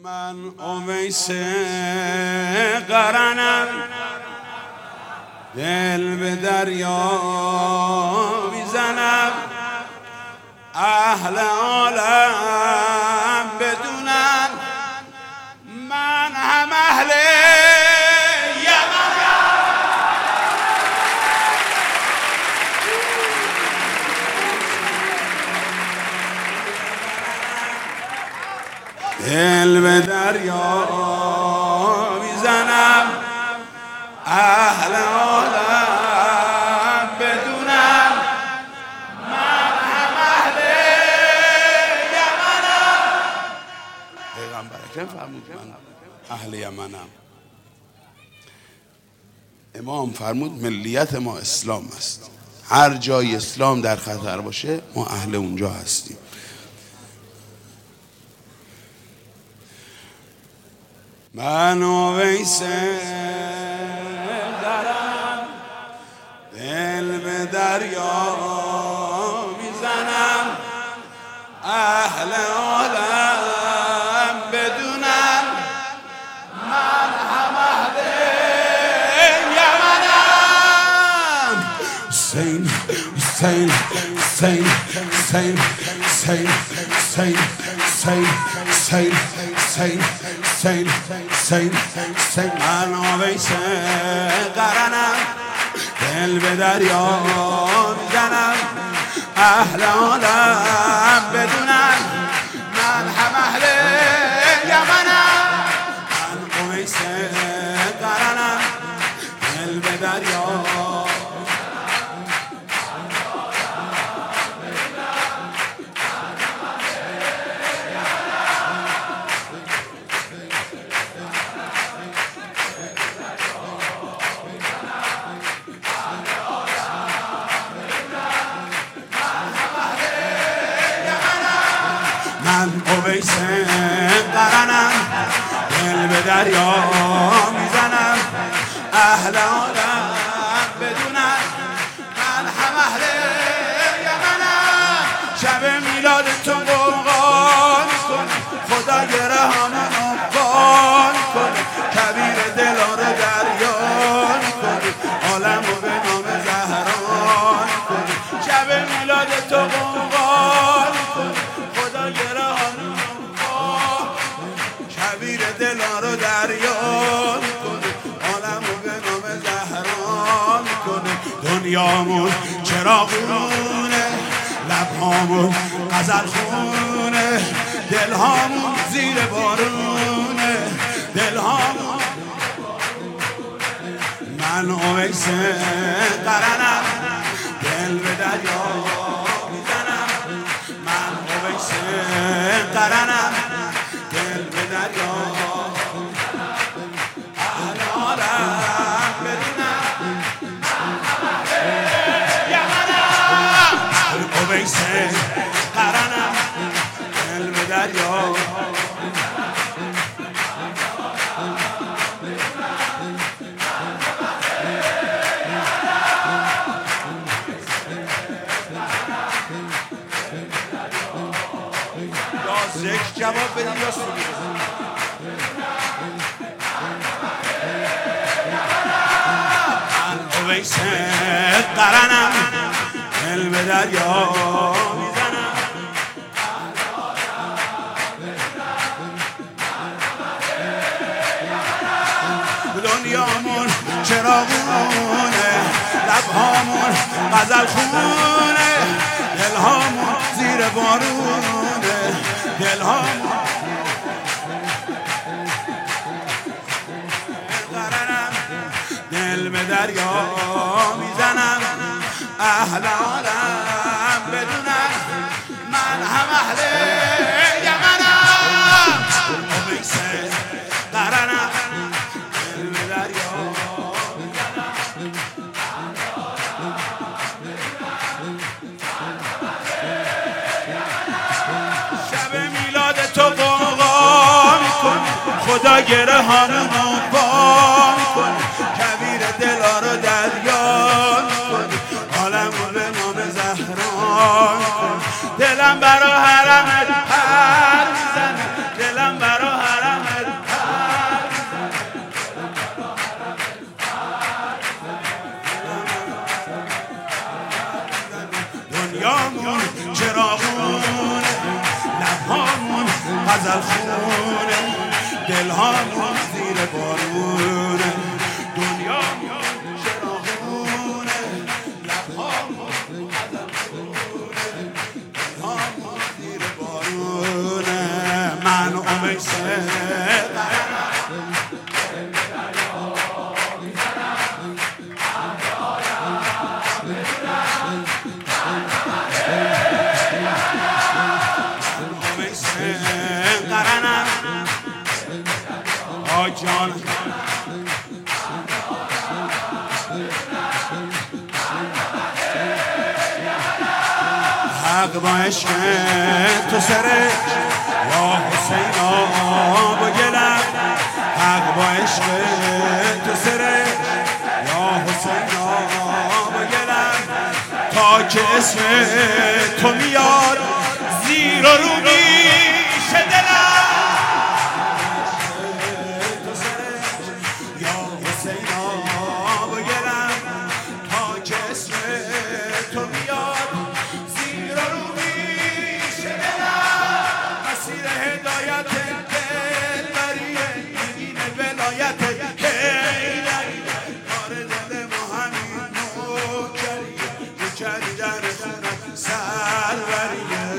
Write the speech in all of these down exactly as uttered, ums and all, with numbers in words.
من اویس قرنم، دل به دریا میزنم، اهل عالم بدونن من هم اهل دل به دریا میزنم، اهل عالم بدونم من هم اهل یمنم. پیغمبر اکرم فرمود من اهل یمنم. امام فرمود ملیت ما اسلام است، هر جای اسلام در خطر باشه ما اهل اونجا هستیم. من اویس قرنم، دل به دریا میزنم، اهل عالم بدونم من هم اهل یمنم. حسین حسین حسین حسین حسین حسین حسین حسین حسین حسین حسین حسین من اویس قرنم، دل به دریا میزنم، اهل عالم بدونم من هم اهل یمنم. من اویس قرنم، دل به دریا من اویس قرنم، دل به دریا میزنم، اهل عالم بدونم من هم اهل یمنم. شب میلاد تو قربان کن، خدا گرهانمو بان کن، کبیر دلا رو دریان کن، عالمو به نام زهران کن. شب میلاد تو قربان کن، خدا گرهانمو کبیر دلا رو دریان کن، عالمو به نام زهران کن. دنیامون چراغونه، لبهامون غزل خونه، دلهامون زیر بارونه، دلهامون. من اویس قرنم، دل به دریا میزنم، من اویس قرنم، دل به دریا اهل عالم بدونم یمنم. من اویس قرنم، دل به دریا یک جواب بدید یا سوری. من اویس قرنم، دل به دریا میزنم، دنیامون چراغونه، لبهامون غزل خونه، دلهامون زیر بارونه، دلهامون. قرنم، دل به دریا میزنم، اهل عالم بدونم من هم اهل یمنم. اویس قرنم، دل به دریا میزنم، شب میلاد تو قوقا میکن، خدا گرهانمو با میکن، کبیر دلا رو دریا میکن، عالمو به نام زهران کن. دلم برا حرمت پر میزنه، دلم برا حرمت غزل خونه، دلهامون زیر بارونه، دنیا چراغونه، لبهامون غزل خونه، دلهامون زیر بارونه. من امیسه قرنم آی جان حق با عشق تو سره یا حسین آب و گلم، حق با عشق تو سره یا حسین آب و گلم، تا که اسم تو میاد زیر و رو میشه دلم. تو سره یا حسین آب و گلم، تا که اسم تو میاد زیر و رو میشه دلم. مسیر هدایت دل بریه این ولایت هیدری، کار دل ما همین نوکریه، نوکری در خونت سروریه.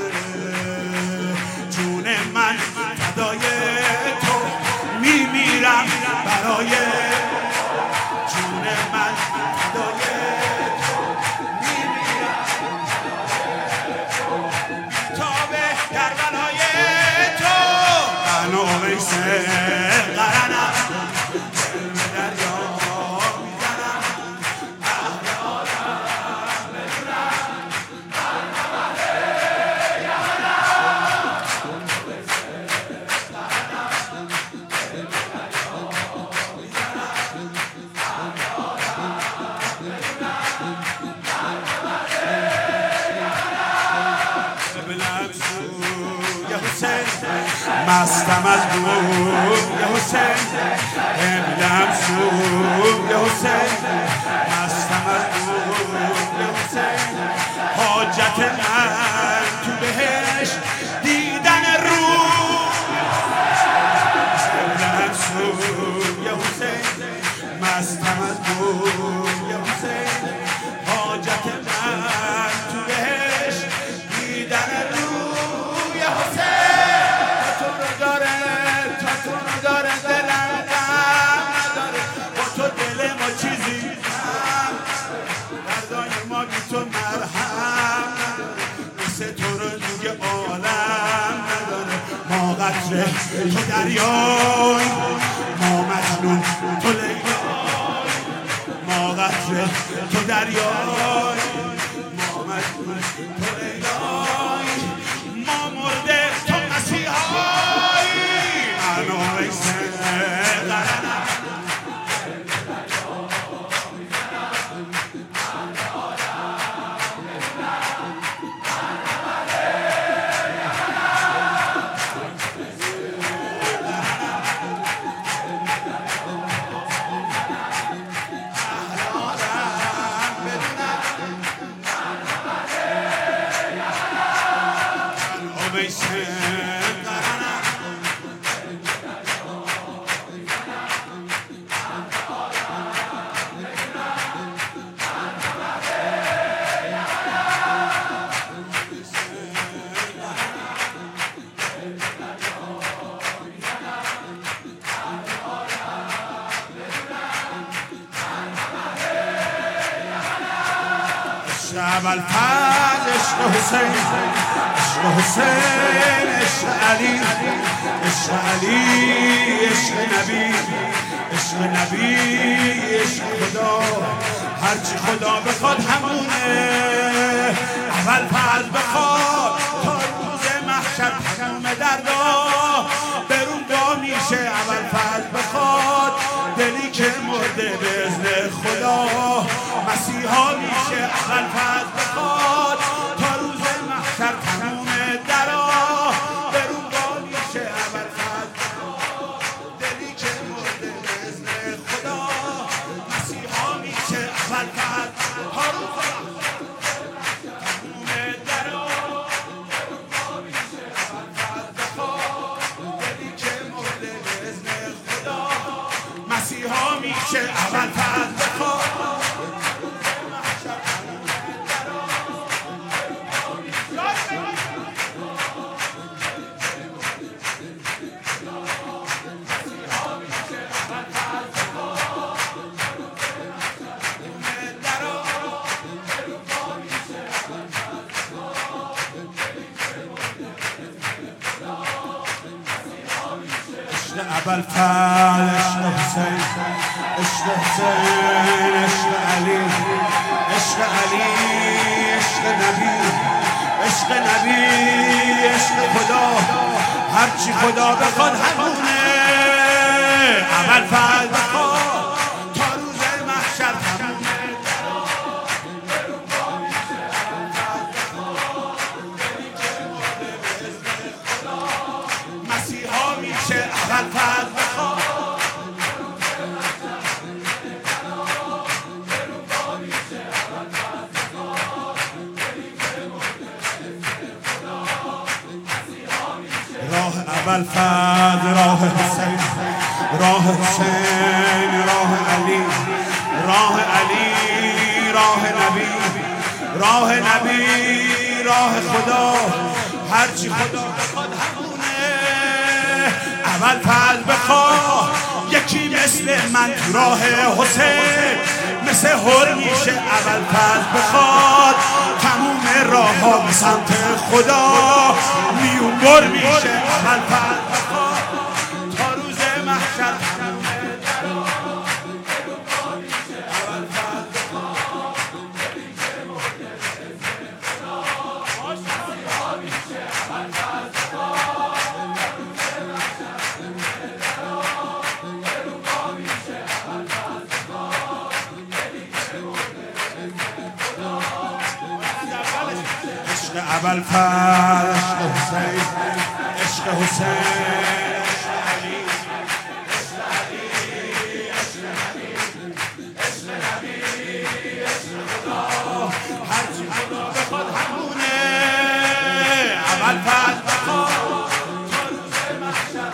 جون من فدای تو میمیرم برای، جون من فدای تو میمیرم تا به در بلای تو. من امیسه قرنم به دریا میزنم، اهل آدم بدونم مستم از روی حسین، املم سوی حسین، مستم از روی حسین. حاجت من تو بهش دیدن روی، املم سوی حسین، مستم از روی حسین. حاجت من تو بهش دیدن روی حسین. داره دلم غم نداره، با تو دل ما چیزی کم، دردای ما بی تو مرهم نداره، مثل تو رو دیگه عالم نداره. ما قطره تو دریای، ما مجنون تو لیلای، ما قطره تو دریای، ما مجنون تو لیلای، ما مرده تو مسیحای. من امیسه قرنم اول فرد عشق حسین، عشق حسین، عشق علی، عشق علی، عشق نبی، عشق نبی، عشق خدا. هرچی خدا بخواد همونه، اول فرد بخواد تا روز محشر تمام دردا برون با میشه. اول فرد بخواد دلی که مرده به اذن خدا مسیحا میشه. اول فرد بخواد تا روز محشر تمام درا برون با میشه. اول فرد بخواد دلی که مرده به اذن خدا مسیحا میشه. اول فرد تا روز محشر تمام درا برون با میشه. اول فرد بخواد ابوالفضل، عشق حسین، عشق حسین، عشق علی، عشق علی، عشق نبی، عشق نبی، عشق خدا، هرچی خدا بخواد همونه. ابوالفضل بخواد تا روز محشر همونه. مسیحا میشه ابوالفضل بخواد. راه ابوالفضل، راه حسین، راه حسین، راه علی، راه علی، راه نبی، راه نبی، راه خدا، هرچی خدا بخواد همونه. ابوالفضل بخواد یکی مثل من تو راه حسین مثل هر میشه. ابوالفضل بخواد تموم راه ها به سمت خدا میون بر میشه. ابوالفضل بخواد تا روز محشر ابوالفضل، عشق حسین، عشق حسین، عشق علی، عشق علی، عشق نبی، عشق نبی، عشق خدا، هرچی خدا بخواد همونه. ابوالفضل بخواد تا روز محشر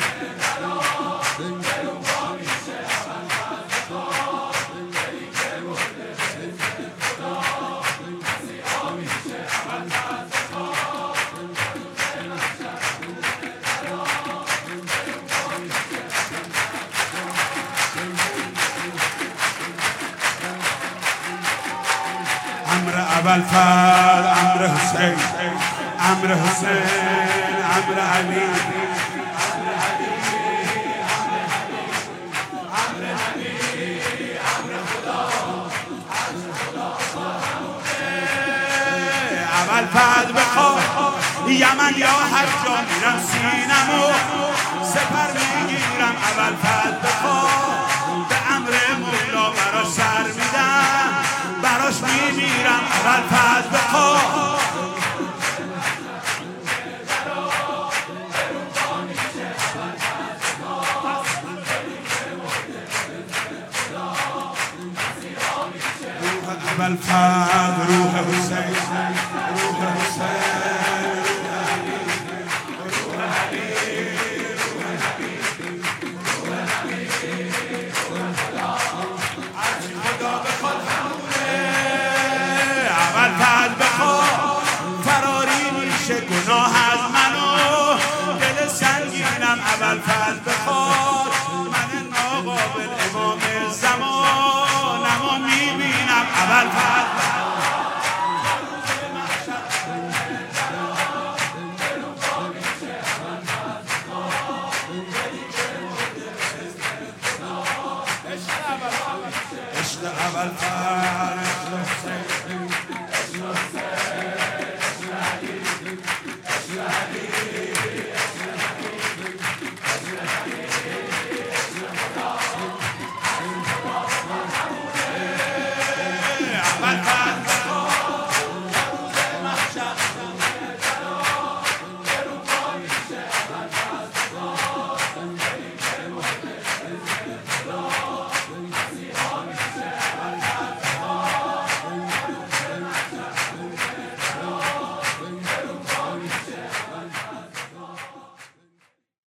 امر ابوالفضل، امر حسین، امر حسین، امر علی، امر علی، امر نبی، امر خدا، امر خدا. ابوالفضل بخواد یمن یا هر جا میرم سینمو سپر میگیرم. ابوالفضل بخواد به امر مولا براش سر میدم، براش میمیرم. ابوالفضل بخواد روح ابوالفضل، روح حسین، روح حسین، روح علی، روح علی، روح نبی، روح نبی، روح خدا، هرچی خدا بخواد همونه. ابوالفضل بخواد فراری میشه گناه از منو، دل سنگینم. ابوالفضل بخواد من ناقابل امام زمانم و میبینم. ابوالفضل عشق ابوالفضل، عشق حسین، عشق حسین، عشق علی، عشق علی، عشق نبی، عشق نبی،